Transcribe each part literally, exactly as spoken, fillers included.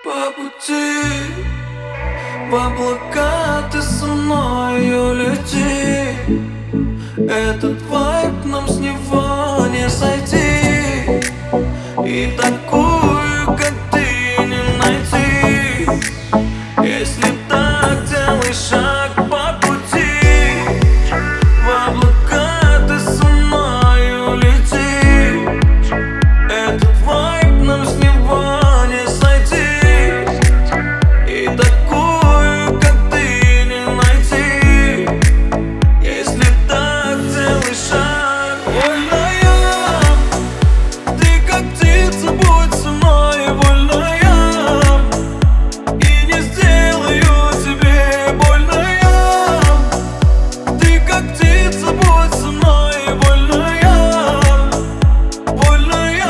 По пути в облака ты со мною лети. Этот вайб нам с него не сойти. И такую, как ты, не найти. Если так, делай шаг по пути. В облака ты со мною лети. Этот вайб нам с него не сойти. И такую, как ты, не найти. Если так, делай шаг. Вольная, ты как птица, будь со мной. Вольная, и не сделаю тебе больная. Ты как птица, будь со мной. Вольная, вольная.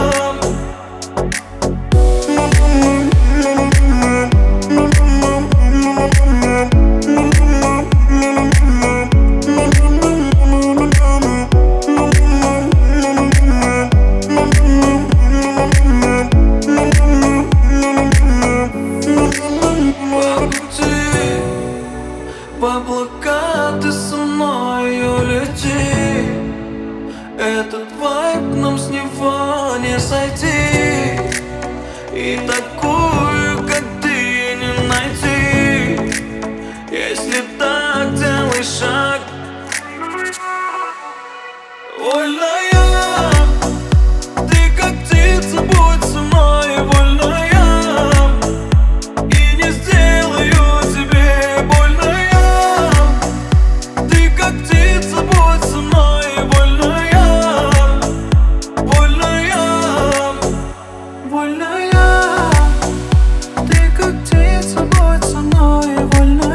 В облака ты со мною лети. Этот вайб нам с него не сойти. И такую, как ты, не найти. Если так, делай шаг. Вольная, ты как птица, будь со мной. Вольная, и не сделаю тебе больная. Ты как птица, будь со мной. Вольная, вольная, вольная. Ты как птица, будь со мной. Вольная.